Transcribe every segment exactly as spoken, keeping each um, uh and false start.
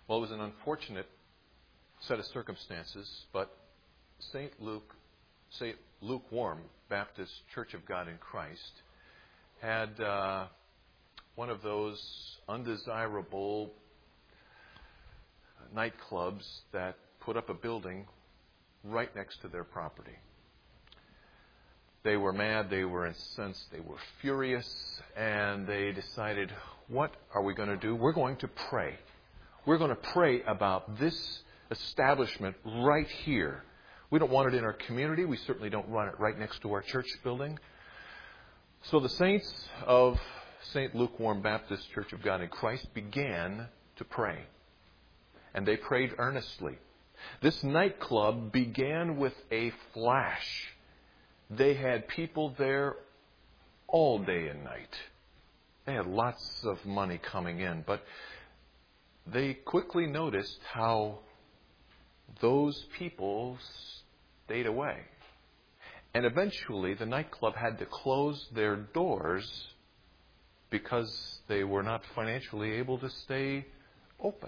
Well, it was an unfortunate set of circumstances, but Saint Luke, Saint Lukewarm Baptist Church of God in Christ had uh, one of those undesirable nightclubs that put up a building right next to their property. They were mad, they were incensed, they were furious, and they decided, what are we going to do? We're going to pray. We're going to pray about this establishment right here. We don't want it in our community. We certainly don't want it right next to our church building. So the saints of Saint Lukewarm Baptist Church of God in Christ began to pray. And they prayed earnestly. This nightclub began with a flash. They had people there all day and night. They had lots of money coming in, but they quickly noticed how those people stayed away. And eventually the nightclub had to close their doors because they were not financially able to stay open.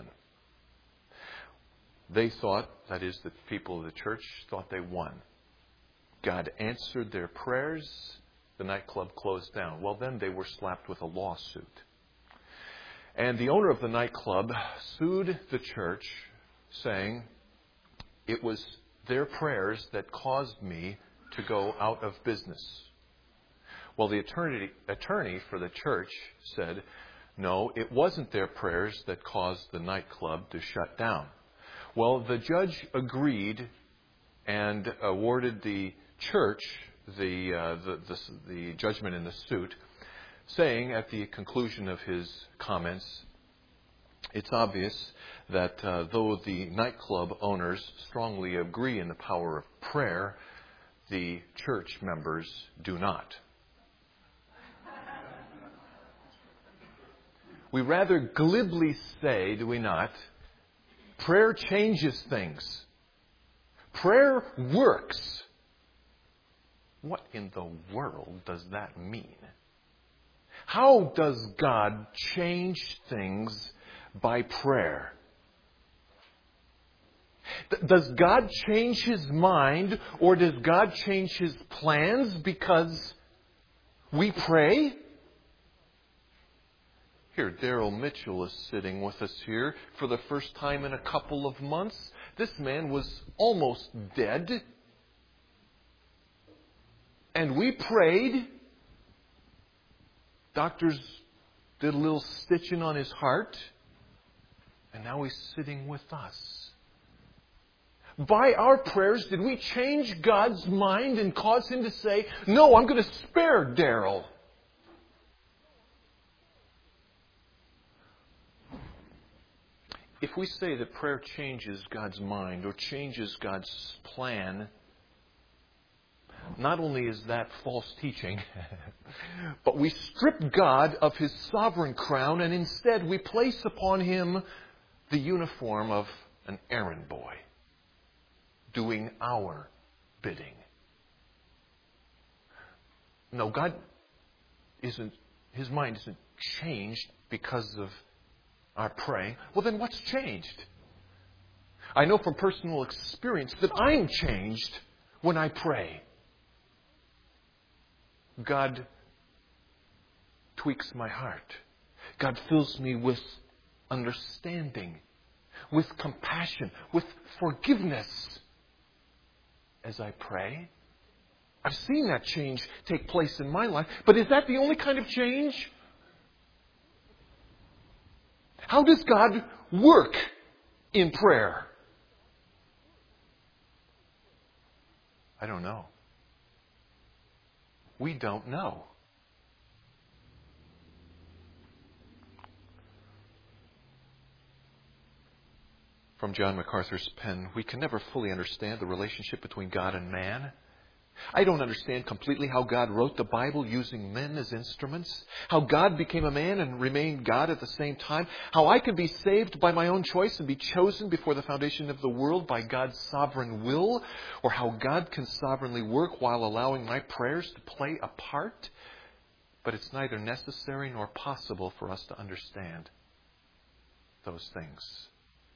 They thought, that is, the people of the church thought they won. God answered their prayers. The nightclub closed down. Well, then they were slapped with a lawsuit. And the owner of the nightclub sued the church, saying, it was their prayers that caused me to go out of business. Well, the attorney, attorney for the church said, no, it wasn't their prayers that caused the nightclub to shut down. Well, the judge agreed and awarded the church the, uh, the, the, the judgment in the suit, saying at the conclusion of his comments, it's obvious that uh, though the nightclub owners strongly agree in the power of prayer, the church members do not. We rather glibly say, do we not, prayer changes things. Prayer works. What in the world does that mean? How does God change things by prayer? Does God change His mind, or does God change His plans because we pray? Here, Daryl Mitchell is sitting with us here for the first time in a couple of months. This man was almost dead. And we prayed. Doctors did a little stitching on his heart. And now he's sitting with us. By our prayers, did we change God's mind and cause Him to say, no, I'm going to spare Daryl? If we say that prayer changes God's mind or changes God's plan, not only is that false teaching, but we strip God of His sovereign crown and instead we place upon Him the uniform of an errand boy, doing our bidding. No, God isn't, His mind isn't changed because of our praying. Well, then what's changed? I know from personal experience that I'm changed when I pray. God tweaks my heart. God fills me with understanding, with compassion, with forgiveness as I pray. I've seen that change take place in my life, but is that the only kind of change? How does God work in prayer? I don't know. We don't know. From John MacArthur's pen, we can never fully understand the relationship between God and man. I don't understand completely how God wrote the Bible using men as instruments, how God became a man and remained God at the same time, how I could be saved by my own choice and be chosen before the foundation of the world by God's sovereign will, or how God can sovereignly work while allowing my prayers to play a part. But it's neither necessary nor possible for us to understand those things.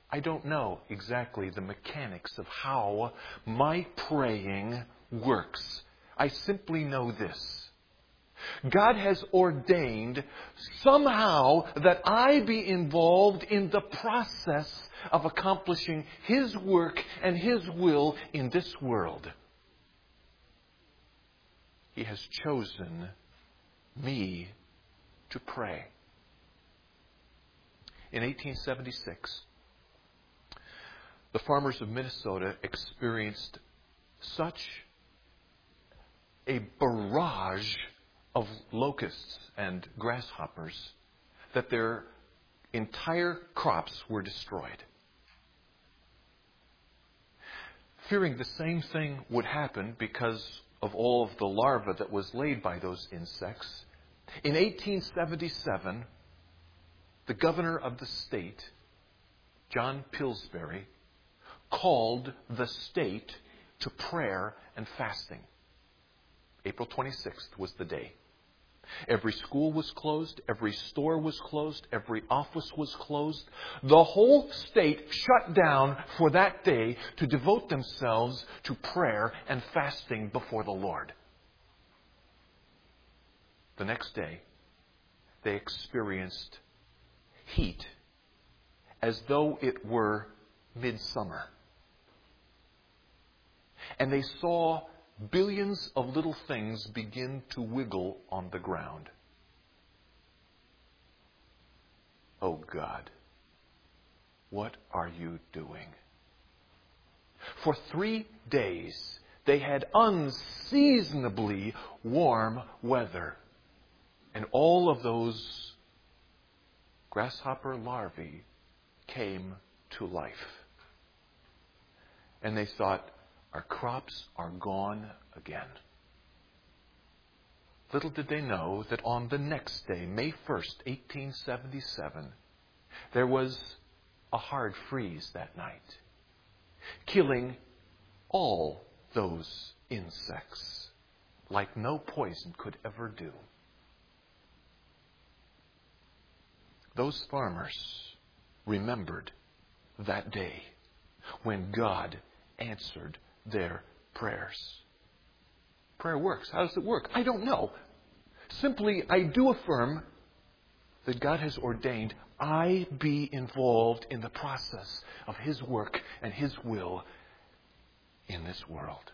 I don't know exactly the mechanics of how my praying works. I simply know this. God has ordained somehow that I be involved in the process of accomplishing His work and His will in this world. He has chosen me to pray. In eighteen seventy-six, the farmers of Minnesota experienced such a barrage of locusts and grasshoppers that their entire crops were destroyed. Fearing the same thing would happen because of all of the larvae that was laid by those insects, in eighteen seventy-seven, the governor of the state, John Pillsbury, called the state to prayer and fasting. April twenty-sixth was the day. Every school was closed. Every store was closed. Every office was closed. The whole state shut down for that day to devote themselves to prayer and fasting before the Lord. The next day, they experienced heat as though it were midsummer. And they saw billions of little things begin to wiggle on the ground. Oh God, what are you doing? For three days, they had unseasonably warm weather. And all of those grasshopper larvae came to life. And they thought, our crops are gone again. Little did they know that on the next day, May first, eighteen seventy-seven, there was a hard freeze that night, killing all those insects like no poison could ever do. Those farmers remembered that day when God answered their prayers. Prayer works. How does it work? I don't know. Simply, I do affirm that God has ordained I be involved in the process of His work and His will in this world.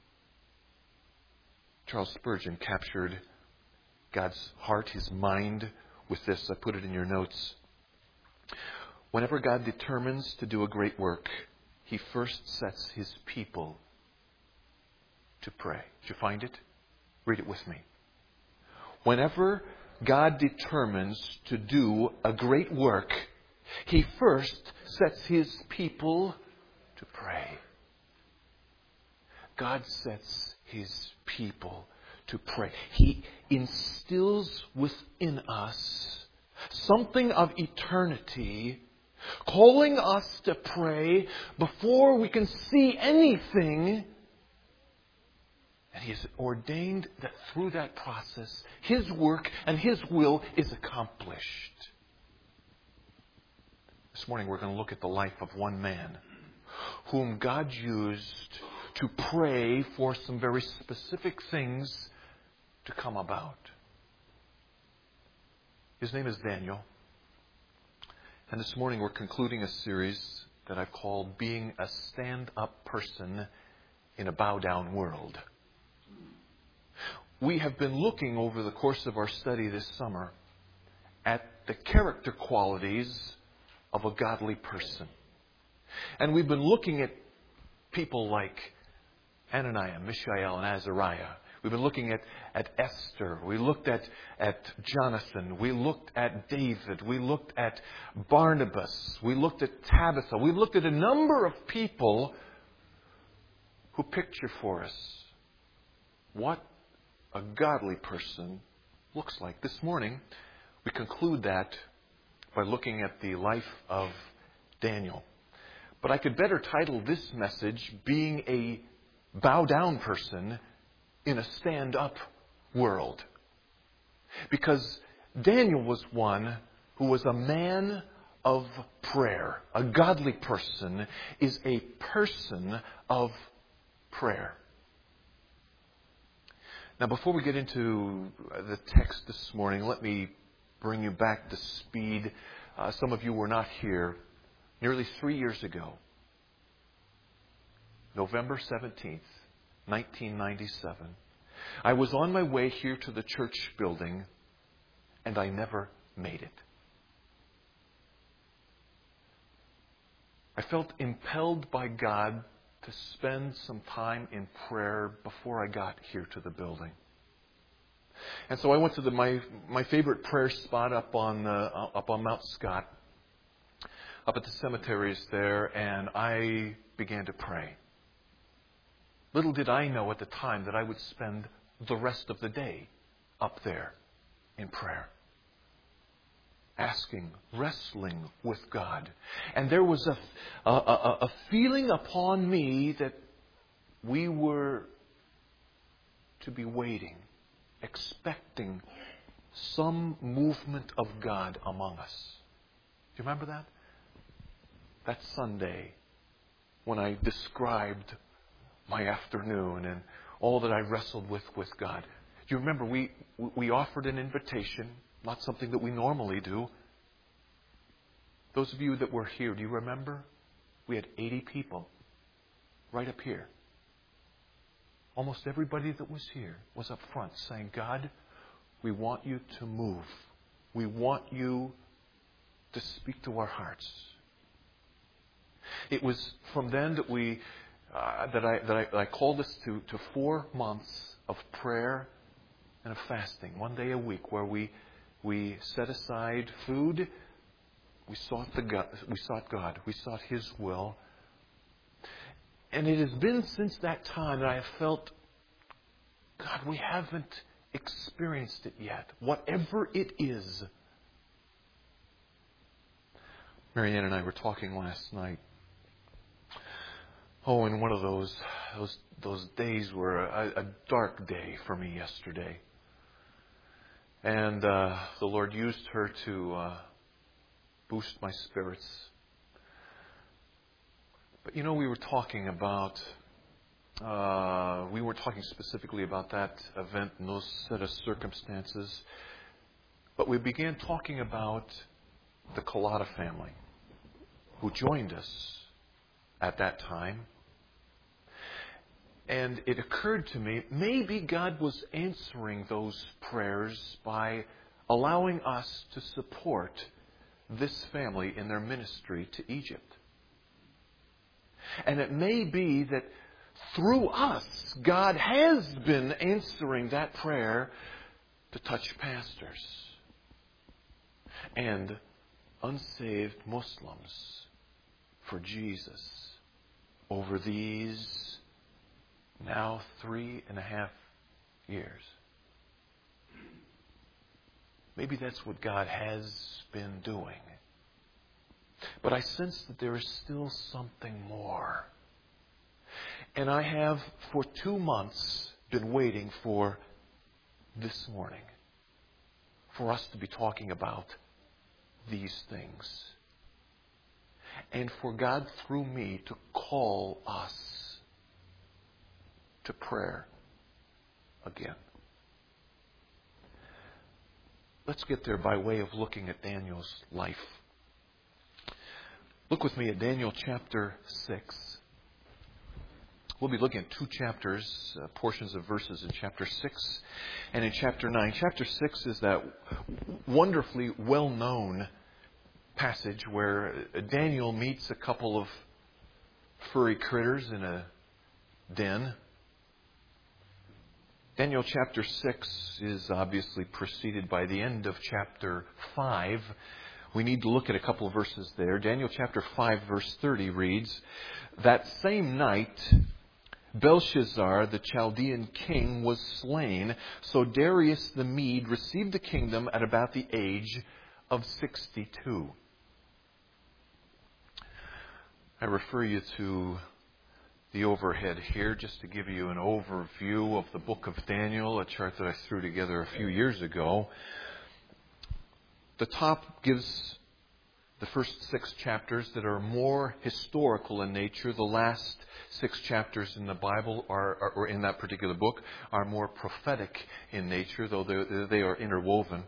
Charles Spurgeon captured God's heart, His mind, with this. I put it in your notes. Whenever God determines to do a great work, He first sets His people to pray. Did you find it? Read it with me. Whenever God determines to do a great work, He first sets His people to pray. God sets His people to pray. He instills within us something of eternity, calling us to pray before we can see anything. And He has ordained that through that process, His work and His will is accomplished. This morning we're going to look at the life of one man whom God used to pray for some very specific things to come about. His name is Daniel. And this morning we're concluding a series that I've called Being a Stand-Up Person in a Bow-Down World. We have been looking over the course of our study this summer at the character qualities of a godly person. And we've been looking at people like Ananias, Mishael, and Azariah. We've been looking at, at Esther. We looked at, at Jonathan. We looked at David. We looked at Barnabas. We looked at Tabitha. We looked at a number of people who picture for us what a godly person looks like. This morning, we conclude that by looking at the life of Daniel. But I could better title this message, Being a Bow-Down Person in a Stand-Up World. Because Daniel was one who was a man of prayer. A godly person is a person of prayer. Now, before we get into the text this morning, let me bring you back to speed. Uh, some of you were not here. Nearly three years ago, November seventeenth, nineteen ninety-seven, I was on my way here to the church building, and I never made it. I felt impelled by God to spend some time in prayer before I got here to the building. And so I went to the, my my favorite prayer spot up on uh, up on Mount Scott, up at the cemeteries there, and I began to pray. Little did I know at the time that I would spend the rest of the day up there in prayer, asking, wrestling with God. And there was a, a, a, a feeling upon me that we were to be waiting, expecting some movement of God among us. Do you remember that? That Sunday when I described my afternoon and all that I wrestled with with God. Do you remember we, we offered an invitation, not something that we normally do. Those of you that were here, do you remember? We had eighty people right up here. Almost everybody that was here was up front saying, God, we want you to move. We want you to speak to our hearts. It was from then that we uh, that I that I, I called us to, to four months of prayer and of fasting, one day a week, where we we set aside food. We sought the God, we sought God. We sought His will. And it has been since that time that I have felt, God, we haven't experienced it yet. Whatever it is. Marianne and I were talking last night. Oh, and one of those those those days were a, a dark day for me yesterday. And uh, the Lord used her to uh, boost my spirits. But you know, we were talking about, uh, we weren't talking specifically about that event and those set of circumstances, but we began talking about the Collada family who joined us at that time. And it occurred to me, maybe God was answering those prayers by allowing us to support this family in their ministry to Egypt. And it may be that through us, God has been answering that prayer to touch pastors and unsaved Muslims for Jesus over these now three and a half years. Maybe that's what God has been doing. But I sense that there is still something more. And I have for two months been waiting for this morning for us to be talking about these things. And for God through me to call us to prayer again. Let's get there by way of looking at Daniel's life. Look with me at Daniel chapter six. We'll be looking at two chapters, uh, portions of verses in chapter six and in chapter nine. Chapter six is that wonderfully well-known passage where Daniel meets a couple of furry critters in a den. Daniel chapter six is obviously preceded by the end of chapter five. We need to look at a couple of verses there. Daniel chapter five verse thirty reads, "That same night Belshazzar, the Chaldean king, was slain, so Darius the Mede received the kingdom at about the age of sixty-two." I refer you to the overhead here just to give you an overview of the book of Daniel, a chart that I threw together a few years ago. The top gives the first six chapters that are more historical in nature. The last six chapters in the Bible are, are or in that particular book, are more prophetic in nature, though they, they are interwoven.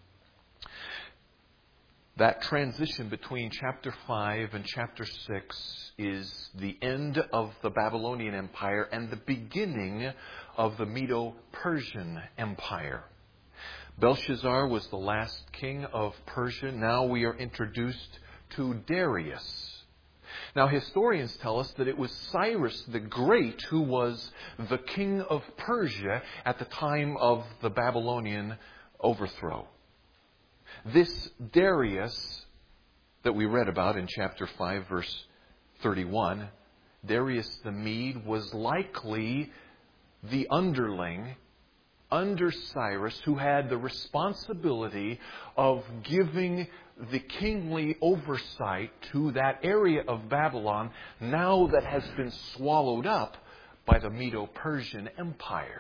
That transition between chapter five and chapter six is the end of the Babylonian Empire and the beginning of the Medo-Persian Empire. Belshazzar was the last king of Persia. Now we are introduced to Darius. Now historians tell us that it was Cyrus the Great who was the king of Persia at the time of the Babylonian overthrow. This Darius that we read about in chapter five, verse thirty-one, Darius the Mede was likely the underling under Cyrus, who had the responsibility of giving the kingly oversight to that area of Babylon now that has been swallowed up by the Medo-Persian Empire.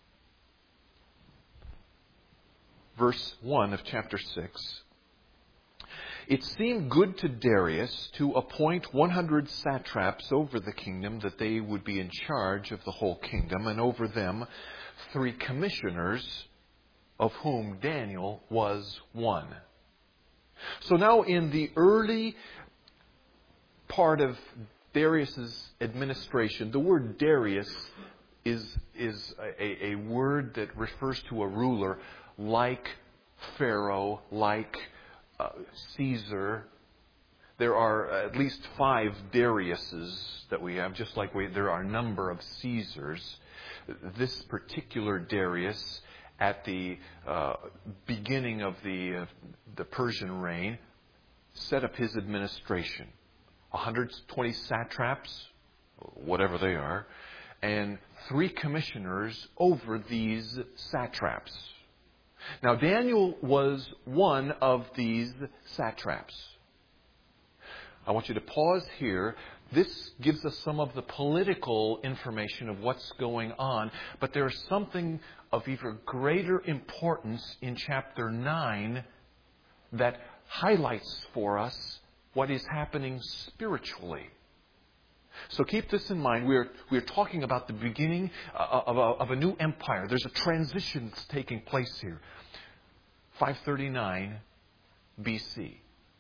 Verse one of chapter six. It seemed good to Darius to appoint one hundred satraps over the kingdom, that they would be in charge of the whole kingdom, and over them three commissioners, of whom Daniel was one. So now in the early part of Darius's administration, the word Darius is, is a, a word that refers to a ruler like Pharaoh, like uh, Caesar. There are at least five Dariuses that we have, just like we, there are a number of Caesars. This particular Darius, at the uh, beginning of the, uh, the Persian reign, set up his administration. one hundred twenty satraps, whatever they are, and three commissioners over these satraps. Now, Daniel was one of these satraps. I want you to pause here. This gives us some of the political information of what's going on, but there is something of even greater importance in chapter nine that highlights for us what is happening spiritually. So keep this in mind. We're, we're talking about the beginning of a, of a new empire. There's a transition that's taking place here. five thirty-nine B C.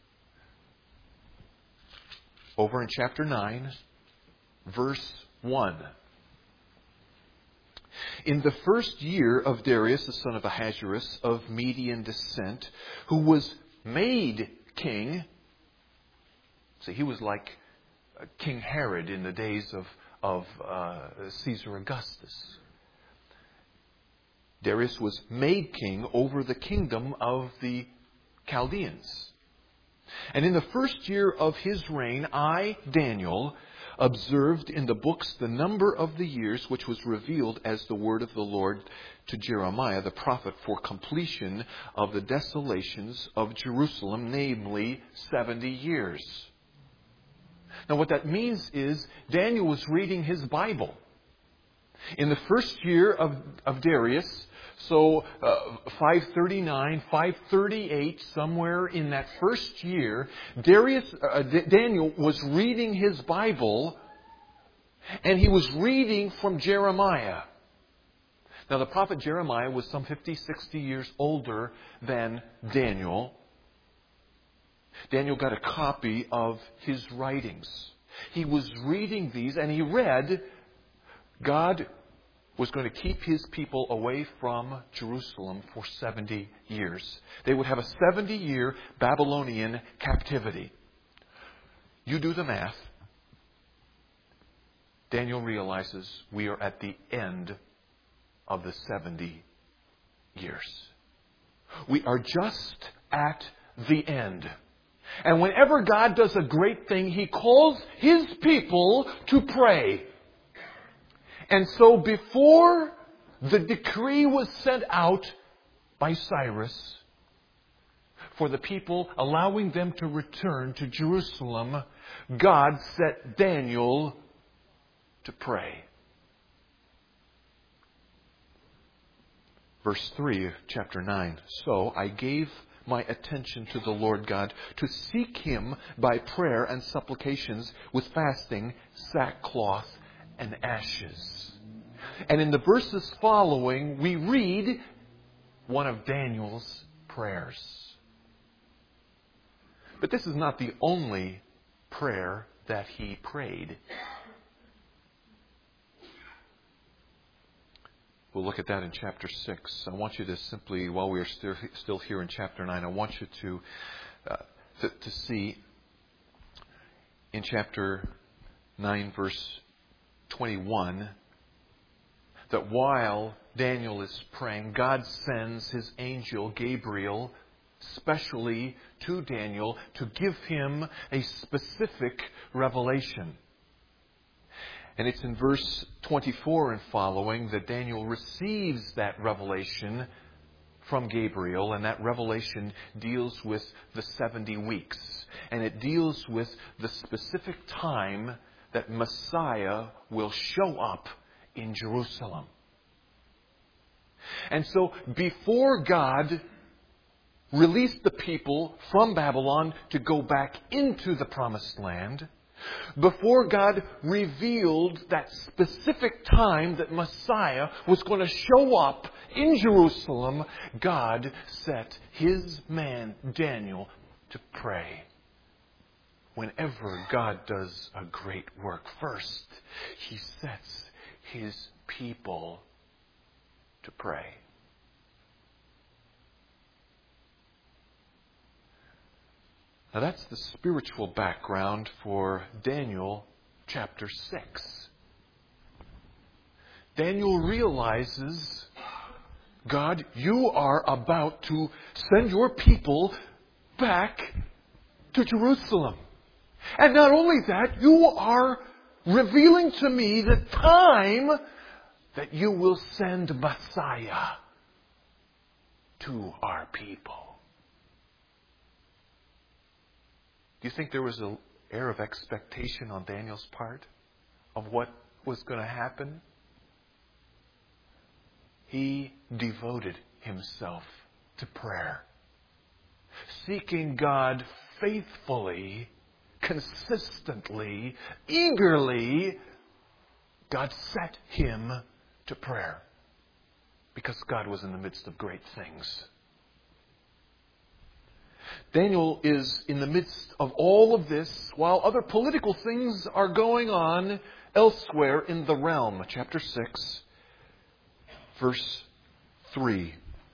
Over in chapter nine, verse one. In the first year of Darius, the son of Ahasuerus, of Median descent, who was made king. See, he was like King Herod in the days of, of uh, Caesar Augustus. Darius was made king over the kingdom of the Chaldeans. And in the first year of his reign, I, Daniel, observed in the books the number of the years which was revealed as the word of the Lord to Jeremiah the prophet for completion of the desolations of Jerusalem, namely seventy years. Now what that means is Daniel was reading his Bible. In the first year of, of Darius, so uh, five thirty-nine, five thirty-eight, somewhere in that first year, Darius, uh, D- Daniel was reading his Bible, and he was reading from Jeremiah. Now the prophet Jeremiah was some fifty, sixty years older than Daniel. Daniel got a copy of his writings. He was reading these, and he read, God was going to keep his people away from Jerusalem for seventy years. They would have a seventy-year Babylonian captivity. You do the math. Daniel realizes we are at the end of the seventy years. We are just at the end. And whenever God does a great thing, He calls His people to pray. And so before the decree was sent out by Cyrus for the people, allowing them to return to Jerusalem, God set Daniel to pray. Verse three of chapter nine. So I gave my attention to the Lord God, to seek Him by prayer and supplications with fasting, sackcloth, and ashes. And in the verses following, we read one of Daniel's prayers. But this is not the only prayer that he prayed. We'll look at that in chapter six. I want you to simply, while we are still, still here in chapter nine, I want you to, uh, to, to see in chapter nine, verse twenty-one, that while Daniel is praying, God sends His angel Gabriel specially to Daniel to give him a specific revelation. And it's in verse twenty-four and following that Daniel receives that revelation from Gabriel. And that revelation deals with the seventy weeks. And it deals with the specific time that Messiah will show up in Jerusalem. And so before God released the people from Babylon to go back into the promised land, before God revealed that specific time that Messiah was going to show up in Jerusalem, God set His man Daniel to pray. Whenever God does a great work, first He sets His people to pray. Now that's the spiritual background for Daniel chapter six. Daniel realizes, God, you are about to send your people back to Jerusalem. And not only that, you are revealing to me the time that you will send Messiah to our people. Do you think there was an air of expectation on Daniel's part of what was going to happen? He devoted himself to prayer, seeking God faithfully, consistently, eagerly. God set him to prayer because God was in the midst of great things. Daniel is in the midst of all of this while other political things are going on elsewhere in the realm. Chapter six, verse three.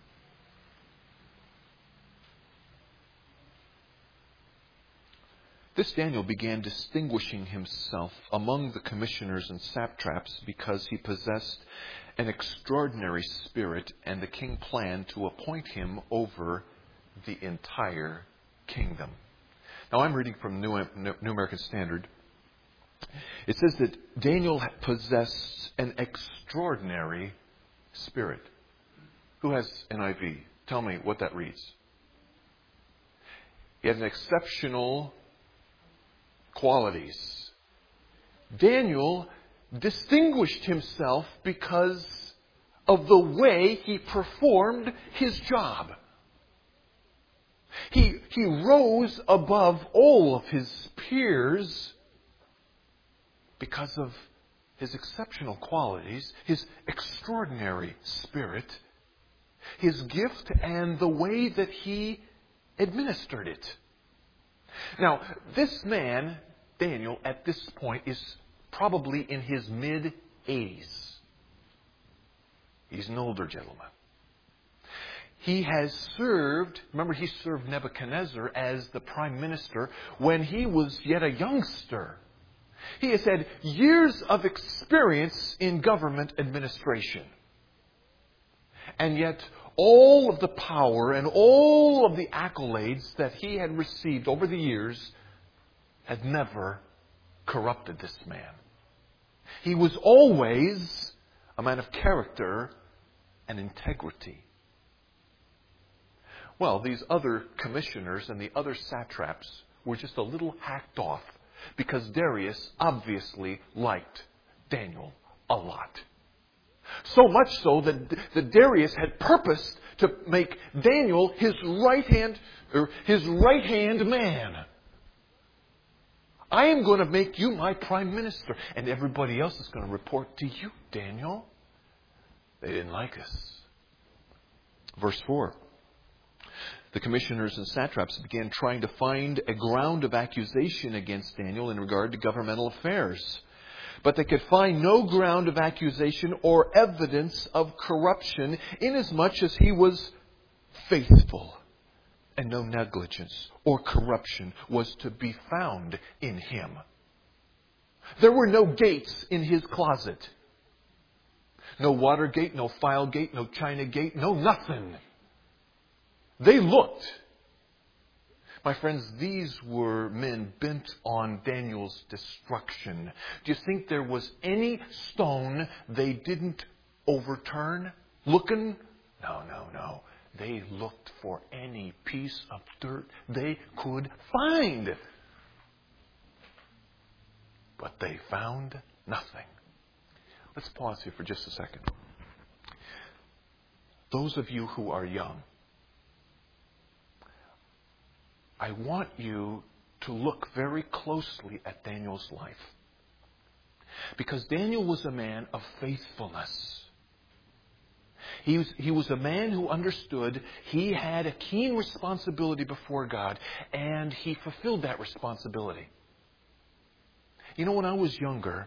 This Daniel began distinguishing himself among the commissioners and satraps because he possessed an extraordinary spirit, and the king planned to appoint him over the entire kingdom. Now I'm reading from New, New American Standard. It says that Daniel possessed an extraordinary spirit. Who has N I V? Tell me what that reads. He had an exceptional qualities. Daniel distinguished himself because of the way he performed his job. He, he rose above all of his peers because of his exceptional qualities, his extraordinary spirit, his gift, and the way that he administered it. Now, this man, Daniel, at this point is probably in his mid-eighties. He's an older gentleman. He has served, remember he served Nebuchadnezzar as the prime minister when he was yet a youngster. He has had years of experience in government administration. And yet all of the power and all of the accolades that he had received over the years had never corrupted this man. He was always a man of character and integrity. Well, these other commissioners and the other satraps were just a little hacked off because Darius obviously liked Daniel a lot. So much so that, that Darius had purposed to make Daniel his right hand, or his right hand man. I am going to make you my prime minister, and everybody else is going to report to you, Daniel. They didn't like us. Verse four. The commissioners and satraps began trying to find a ground of accusation against Daniel in regard to governmental affairs. But they could find no ground of accusation or evidence of corruption, inasmuch as he was faithful, and no negligence or corruption was to be found in him. There were no gates in his closet. No Watergate, no Filegate, no China Gate, no nothing. They looked. My friends, these were men bent on Daniel's destruction. Do you think there was any stone they didn't overturn? Looking? No, no, no. They looked for any piece of dirt they could find. But they found nothing. Let's pause here for just a second. Those of you who are young, I want you to look very closely at Daniel's life. Because Daniel was a man of faithfulness. He was, he was a man who understood he had a keen responsibility before God, and he fulfilled that responsibility. You know, when I was younger,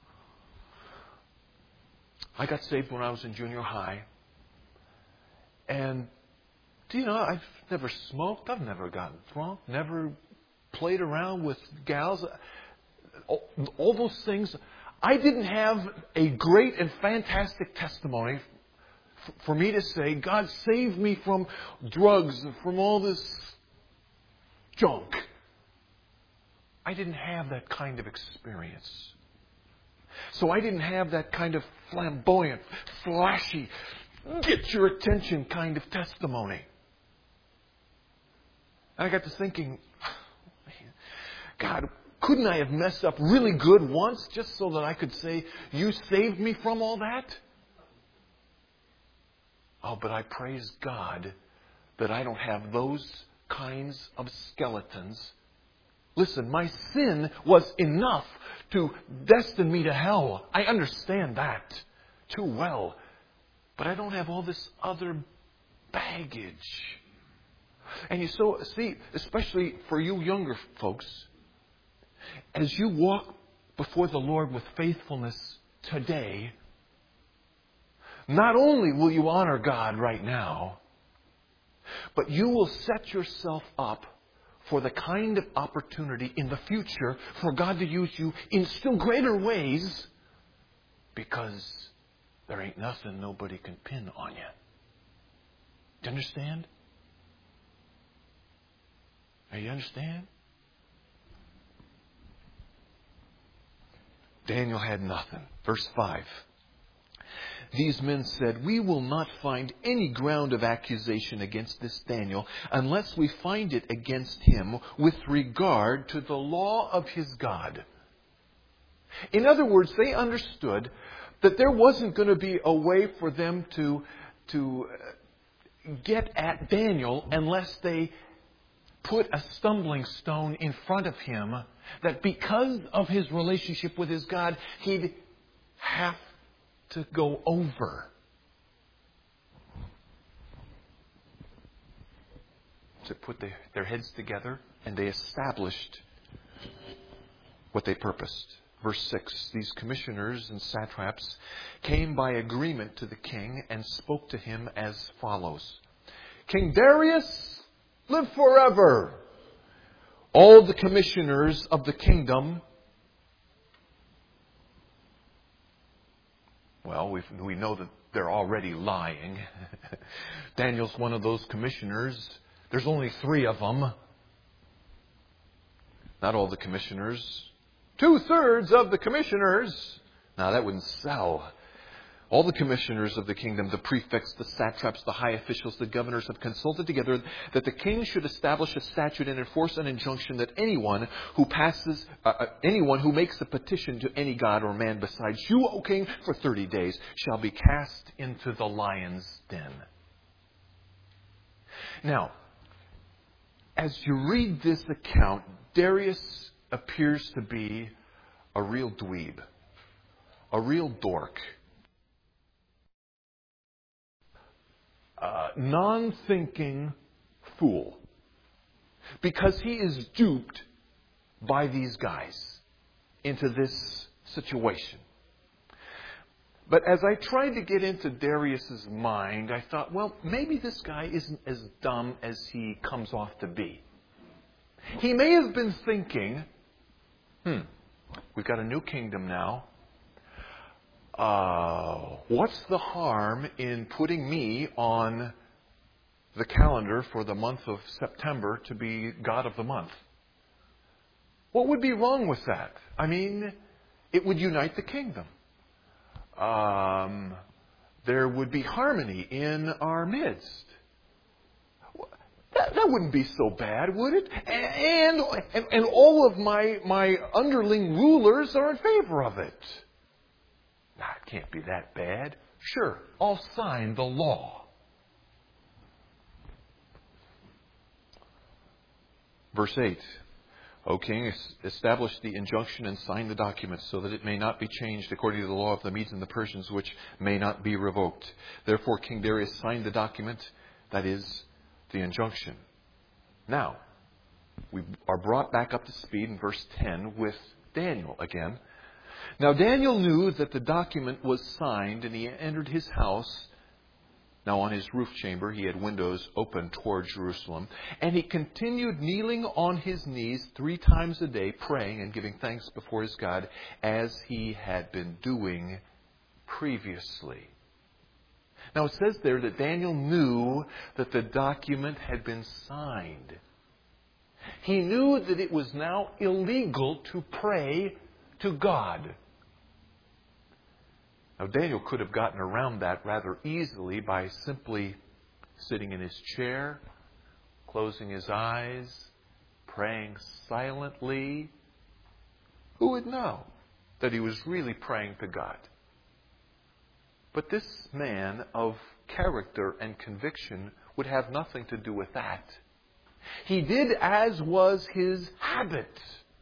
I got saved when I was in junior high. And, you know, I've never smoked. I've never gotten drunk. Never played around with gals. All, all those things. I didn't have a great and fantastic testimony f- for me to say, God saved me from drugs and from all this junk. I didn't have that kind of experience. So I didn't have that kind of flamboyant, flashy, get your attention kind of testimony. And I got to thinking, God, couldn't I have messed up really good once just so that I could say, you saved me from all that? Oh, but I praise God that I don't have those kinds of skeletons. Listen, my sin was enough to destine me to hell. I understand that too well. But I don't have all this other baggage. And you so see, especially for you younger folks, as you walk before the Lord with faithfulness today, not only will you honor God right now, but you will set yourself up for the kind of opportunity in the future for God to use you in still greater ways, because there ain't nothing nobody can pin on you. Do you understand? Do you understand? Daniel had nothing. Verse five. These men said, we will not find any ground of accusation against this Daniel unless we find it against him with regard to the law of his God. In other words, they understood that there wasn't going to be a way for them to, to get at Daniel unless they put a stumbling stone in front of him, that because of his relationship with his God, he'd have to go over. So they put their, their heads together and they established what they purposed. Verse six, these commissioners and satraps came by agreement to the king and spoke to him as follows. King Darius, live forever. All the commissioners of the kingdom. Well, we we know that they're already lying. Daniel's one of those commissioners. There's only three of them. Not all the commissioners. Two-thirds of the commissioners. Now, that wouldn't sell. All the commissioners of the kingdom, the prefects, the satraps, the high officials, the governors have consulted together that the king should establish a statute and enforce an injunction that anyone who passes, uh, anyone who makes a petition to any god or man besides you, O king, for thirty days shall be cast into the lion's den. Now, as you read this account, Darius appears to be a real dweeb, a real dork, a non-thinking fool, because he is duped by these guys into this situation. But as I tried to get into Darius's mind, I thought, well, maybe this guy isn't as dumb as he comes off to be. He may have been thinking, hmm, we've got a new kingdom now. Uh, what's the harm in putting me on the calendar for the month of September to be God of the month? What would be wrong with that? I mean, it would unite the kingdom. Um, there would be harmony in our midst. That, that wouldn't be so bad, would it? And, and, and all of my, my underling rulers are in favor of it. Nah, it can't be that bad. Sure, I'll sign the law. Verse eight. O king, establish the injunction and sign the document so that it may not be changed according to the law of the Medes and the Persians, which may not be revoked. Therefore, King Darius signed the document, that is, the injunction. Now, we are brought back up to speed in verse ten with Daniel again. Now, Daniel knew that the document was signed, and he entered his house. Now, on his roof chamber, he had windows open toward Jerusalem. And he continued kneeling on his knees three times a day, praying and giving thanks before his God, as he had been doing previously. Now, it says there that Daniel knew that the document had been signed. He knew that it was now illegal to pray to God. Now, Daniel could have gotten around that rather easily by simply sitting in his chair, closing his eyes, praying silently. Who would know that he was really praying to God? But this man of character and conviction would have nothing to do with that. He did as was his habit.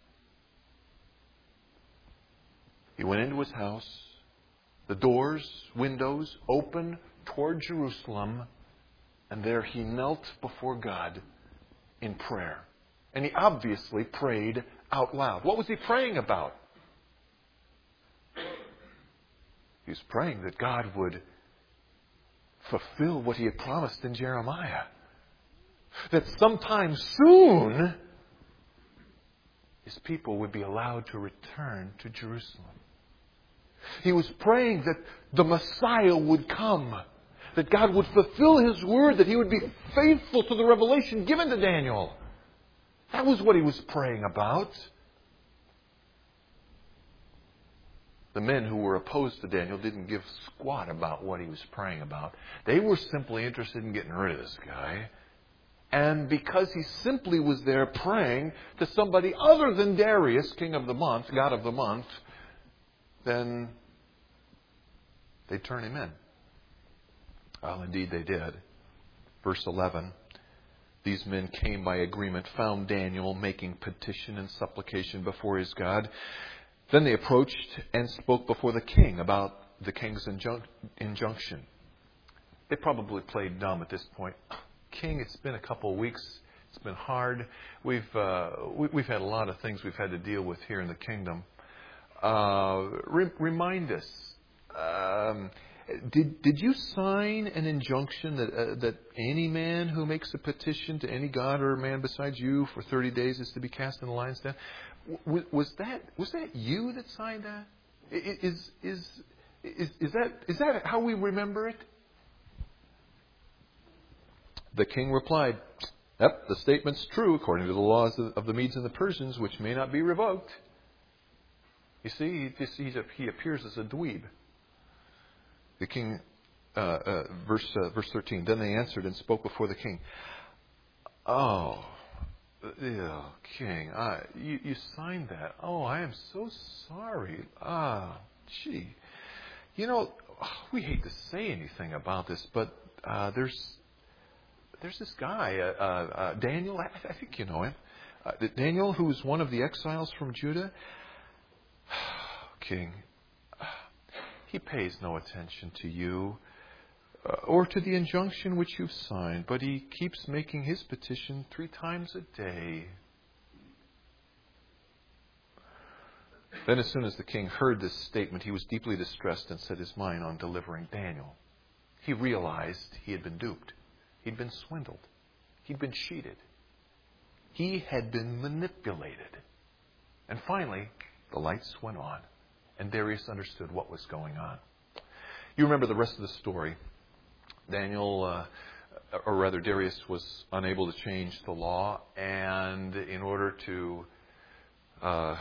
He went into his house. The doors, windows, open toward Jerusalem, and there he knelt before God in prayer. And he obviously prayed out loud. What was he praying about? He was praying that God would fulfill what he had promised in Jeremiah. That sometime soon, his people would be allowed to return to Jerusalem. He was praying that the Messiah would come, that God would fulfill His word, that He would be faithful to the revelation given to Daniel. That was what he was praying about. The men who were opposed to Daniel didn't give squat about what he was praying about. They were simply interested in getting rid of this guy. And because he simply was there praying to somebody other than Darius, king of the month, God of the month, then they'd turn him in. Well, indeed they did. Verse eleven. These men came by agreement, found Daniel making petition and supplication before his God. Then they approached and spoke before the king about the king's injun- injunction. They probably played dumb at this point. King, it's been a couple of weeks. It's been hard. We've uh, we, we've had a lot of things we've had to deal with here in the kingdom. Uh, re- remind us. Um, did did you sign an injunction that uh, that any man who makes a petition to any god or man besides you for thirty days is to be cast in the lion's den? W- was that was that you that signed that? Is is is is that is that how we remember it? The king replied, "Yep, the statement's true according to the laws of the Medes and the Persians, which may not be revoked." You see, he, just, he's a, he appears as a dweeb. The king, uh, uh, verse uh, verse thirteen. Then they answered and spoke before the king. Oh, yeah, king, I, you, you signed that. Oh, I am so sorry. Ah, gee, you know, we hate to say anything about this, but uh, there's there's this guy, uh, uh, Daniel, I, I think you know him. Uh, Daniel, who's one of the exiles from Judah. King, he pays no attention to you uh, or to the injunction which you've signed, but he keeps making his petition three times a day. Then as soon as the king heard this statement, he was deeply distressed and set his mind on delivering Daniel. He realized he had been duped. He'd been swindled. He'd been cheated. He had been manipulated. And finally, the lights went on, and Darius understood what was going on. You remember the rest of the story. Daniel, uh, or rather Darius, was unable to change the law, and in order to uh,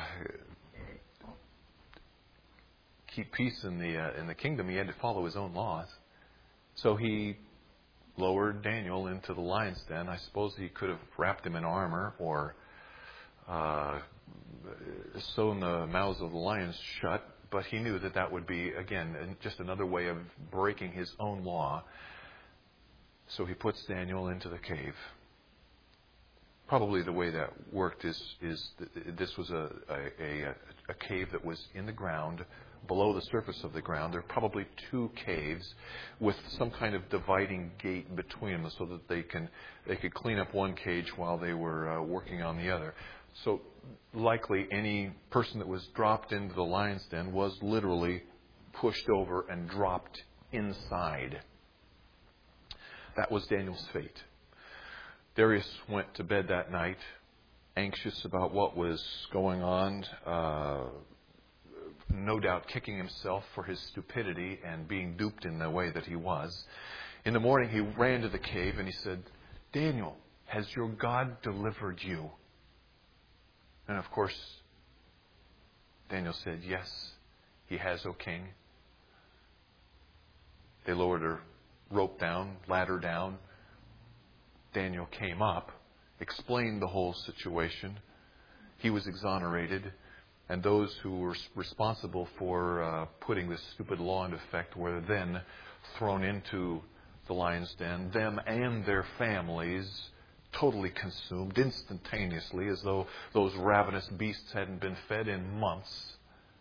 keep peace in the uh, in the kingdom, he had to follow his own laws. So he lowered Daniel into the lion's den. I suppose he could have wrapped him in armor or uh, sewn the mouths of the lions shut, but he knew that that would be, again, just another way of breaking his own law. So he puts Daniel into the cave. Probably the way that worked is is this was a a, a, a cave that was in the ground, below the surface of the ground. There are probably two caves with some kind of dividing gate between them, so that they can they could clean up one cage while they were uh, working on the other. So likely any person that was dropped into the lion's den was literally pushed over and dropped inside. That was Daniel's fate. Darius went to bed that night, anxious about what was going on, uh, no doubt kicking himself for his stupidity and being duped in the way that he was. In the morning, he ran to the cave and he said, "Daniel, has your God delivered you?" And of course, Daniel said, "Yes, he has, O king." They lowered a rope down, ladder down. Daniel came up, explained the whole situation. He was exonerated, and those who were responsible for uh, putting this stupid law into effect were then thrown into the lion's den, them and their families totally consumed instantaneously, as though those ravenous beasts hadn't been fed in months.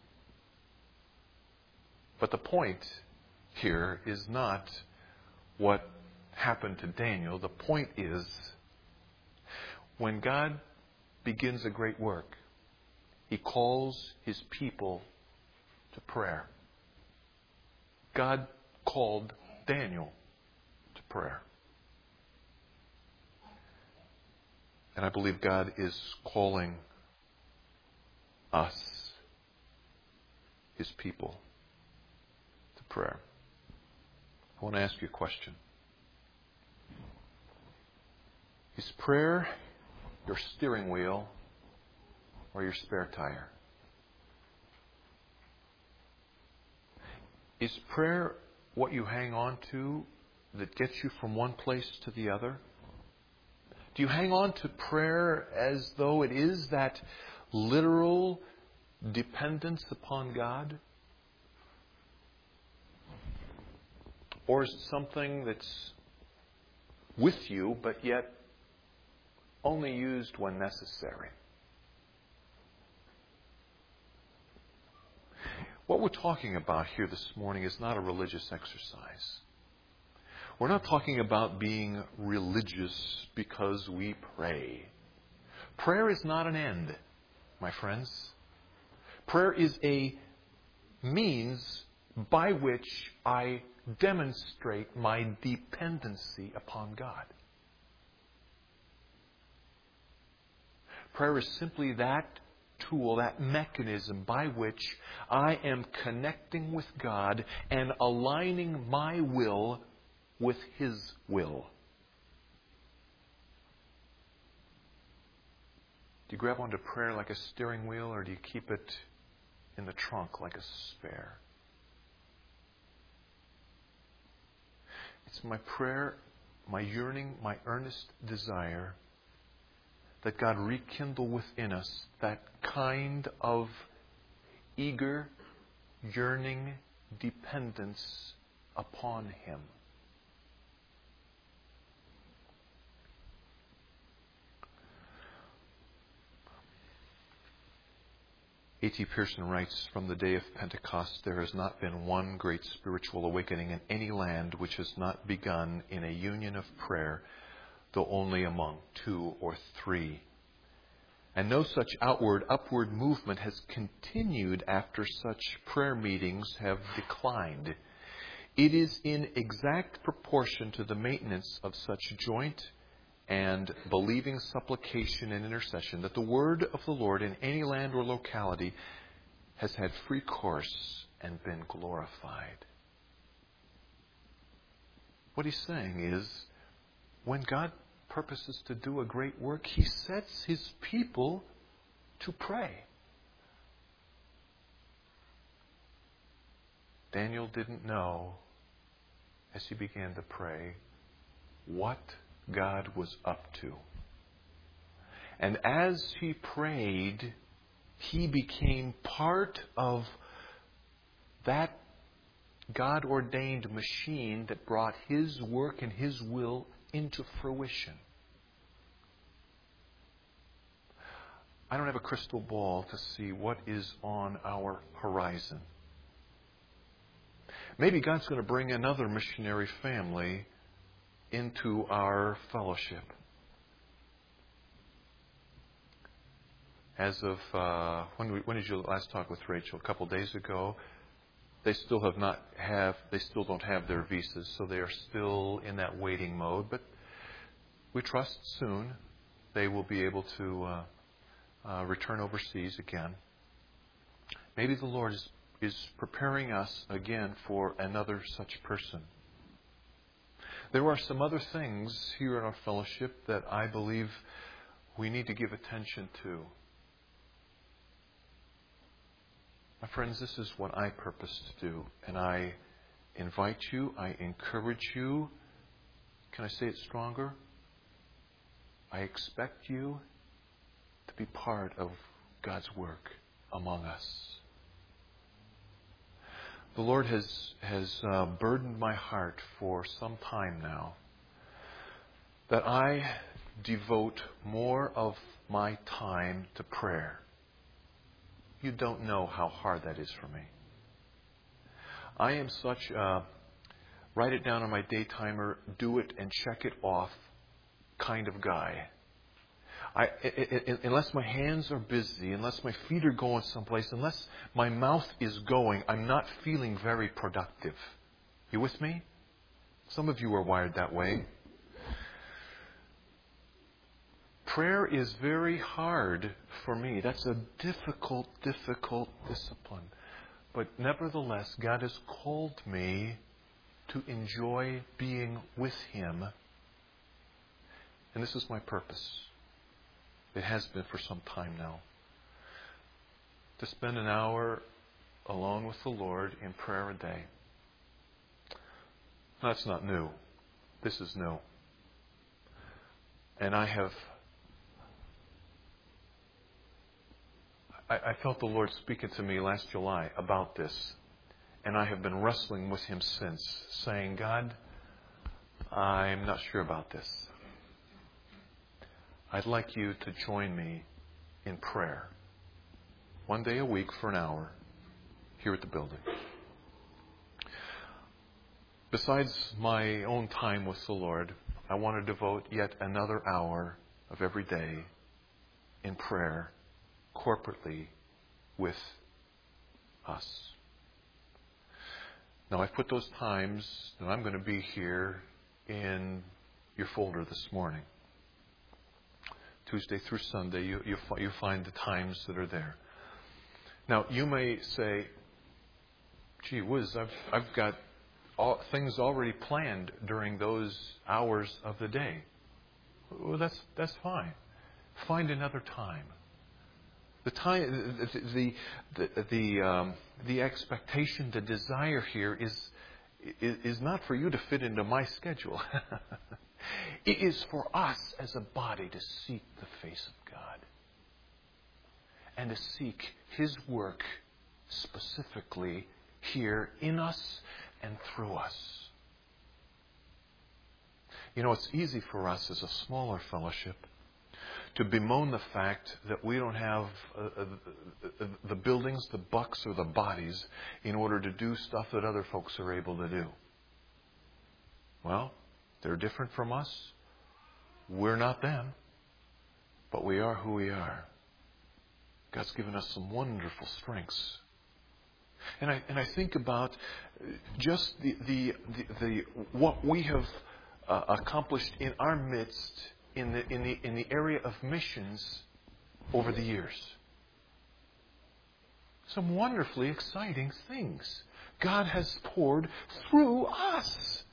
But the point here is not what happened to Daniel. The point is, when God begins a great work, He calls His people to prayer. God called Daniel to prayer. And I believe God is calling us, His people, to prayer. I want to ask you a question. Is prayer your steering wheel or your spare tire? Is prayer what you hang on to that gets you from one place to the other? Do you hang on to prayer as though it is that literal dependence upon God? Or is it something that's with you, but yet only used when necessary? What we're talking about here this morning is not a religious exercise. We're not talking about being religious because we pray. Prayer is not an end, my friends. Prayer is a means by which I demonstrate my dependency upon God. Prayer is simply that tool, that mechanism by which I am connecting with God and aligning my will with His will. Do you grab onto prayer like a steering wheel, or do you keep it in the trunk like a spare? It's my prayer, my yearning, my earnest desire that God rekindle within us that kind of eager, yearning dependence upon Him. A T Pearson writes, from the day of Pentecost, there has not been one great spiritual awakening in any land which has not begun in a union of prayer, though only among two or three. And no such outward, upward movement has continued after such prayer meetings have declined. It is in exact proportion to the maintenance of such joint and believing supplication and intercession that the word of the Lord in any land or locality has had free course and been glorified. What he's saying is, when God purposes to do a great work, He sets His people to pray. Daniel didn't know, as he began to pray, what God was up to. And as he prayed, he became part of that God-ordained machine that brought His work and His will into fruition. I don't have a crystal ball to see what is on our horizon. Maybe God's going to bring another missionary family into our fellowship. As of uh, when, we, when did you last talk with Rachel? A couple days ago. They still have not have. They still don't have their visas, so they are still in that waiting mode. But we trust soon they will be able to uh, uh, return overseas again. Maybe the Lord is is preparing us again for another such person. There are some other things here in our fellowship that I believe we need to give attention to. My friends, this is what I purpose to do, and I invite you, I encourage you. Can I say it stronger? I expect you to be part of God's work among us. The Lord has has uh, burdened my heart for some time now that I devote more of my time to prayer. You don't know how hard that is for me. I am such a write it down on my day timer, do it and check it off kind of guy. I, I, I, unless my hands are busy, unless my feet are going someplace, unless my mouth is going, I'm not feeling very productive. You with me? Some of you are wired that way. Prayer is very hard for me. That's a difficult, difficult discipline. But nevertheless, God has called me to enjoy being with Him. And this is my purpose. It has been for some time now. To spend an hour alone with the Lord in prayer a day. That's not new. This is new. And I have... I, I felt the Lord speaking to me last July about this. And I have been wrestling with Him since, saying, God, I'm not sure about this. I'd like you to join me in prayer. One day a week for an hour here at the building. Besides my own time with the Lord, I want to devote yet another hour of every day in prayer, corporately with us. Now, I've put those times that I'm going to be here in your folder this morning. Tuesday through Sunday, you, you, you find the times that are there. Now, you may say, gee whiz, I've, I've got all, things already planned during those hours of the day. Well, that's, that's fine. Find another time. The time, the the the, the, um, the expectation, the desire here is, is is not for you to fit into my schedule. It is for us as a body to seek the face of God and to seek His work specifically here in us and through us. You know, it's easy for us as a smaller fellowship to bemoan the fact that we don't have uh, uh, the buildings, the bucks, or the bodies in order to do stuff that other folks are able to do. Well, they're different from us. We're not them. But we are who we are. God's given us some wonderful strengths. And I and I think about just the the the, the what we have uh, accomplished in our midst in the in the in the area of missions over the years. Some wonderfully exciting things God has poured through us.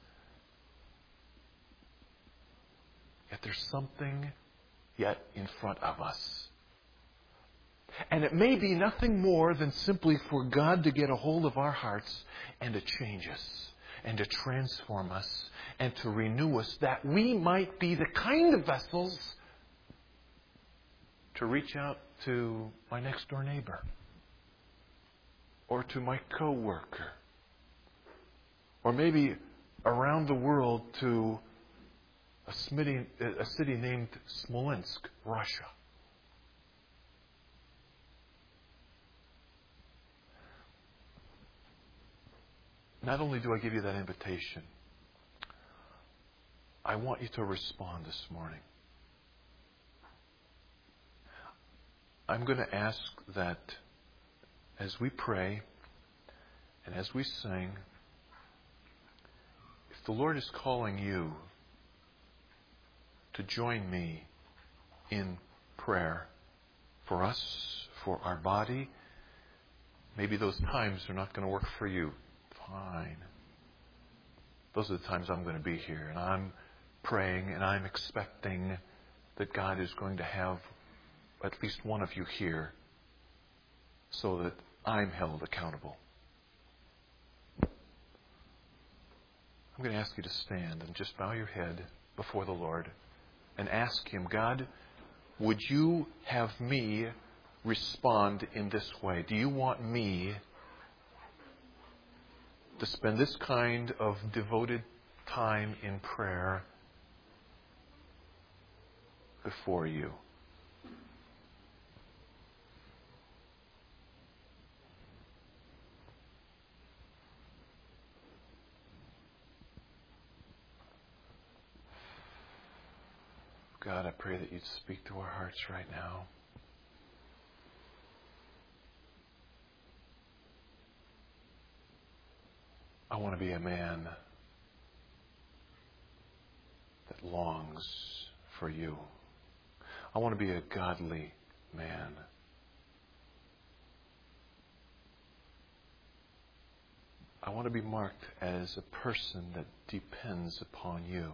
Yet there's something yet in front of us. And it may be nothing more than simply for God to get a hold of our hearts and to change us and to transform us and to renew us, that we might be the kind of vessels to reach out to my next door neighbor or to my co-worker or maybe around the world to a city, a city named Smolensk, Russia. Not only do I give you that invitation, I want you to respond this morning. I'm going to ask that as we pray and as we sing, if the Lord is calling you to join me in prayer for us, for our body, maybe those times are not going to work for you. Fine. Those are the times I'm going to be here, and I'm praying and I'm expecting that God is going to have at least one of you here so that I'm held accountable. I'm going to ask you to stand and just bow your head before the Lord and ask Him, God, would you have me respond in this way? Do you want me to spend this kind of devoted time in prayer before you? God, I pray that you'd speak to our hearts right now. I want to be a man that longs for you. I want to be a godly man. I want to be marked as a person that depends upon you.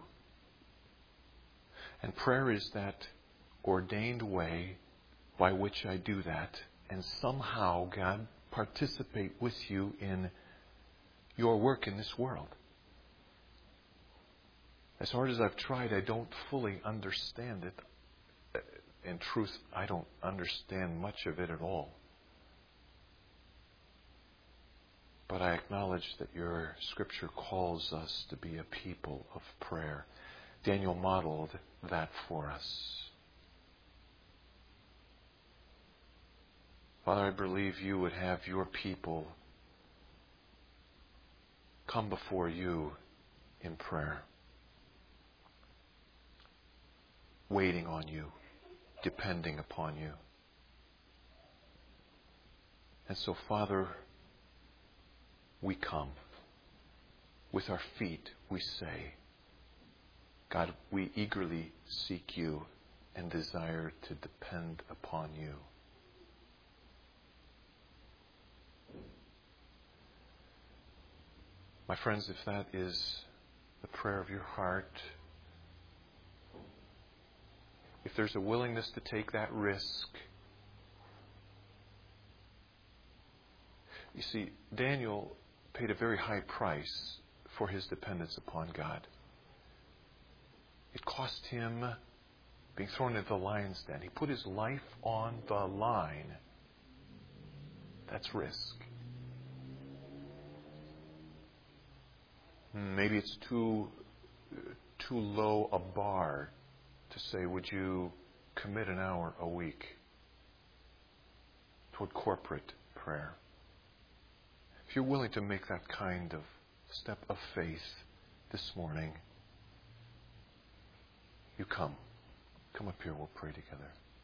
And prayer is that ordained way by which I do that. And somehow, God, participate with you in your work in this world. As hard as I've tried, I don't fully understand it. In truth, I don't understand much of it at all. But I acknowledge that your Scripture calls us to be a people of prayer. Daniel modeled that for us. Father, I believe you would have your people come before you in prayer, waiting on you, depending upon you. And so, Father, we come. With our feet, we say, God, we eagerly seek you and desire to depend upon you. My friends, if that is the prayer of your heart, if there's a willingness to take that risk, you see, Daniel paid a very high price for his dependence upon God. It cost him being thrown into the lion's den. He put his life on the line. That's risk. Maybe it's too too low a bar to say, would you commit an hour a week toward corporate prayer. If you're willing to make that kind of step of faith this morning, you come. Come up here, we'll pray together.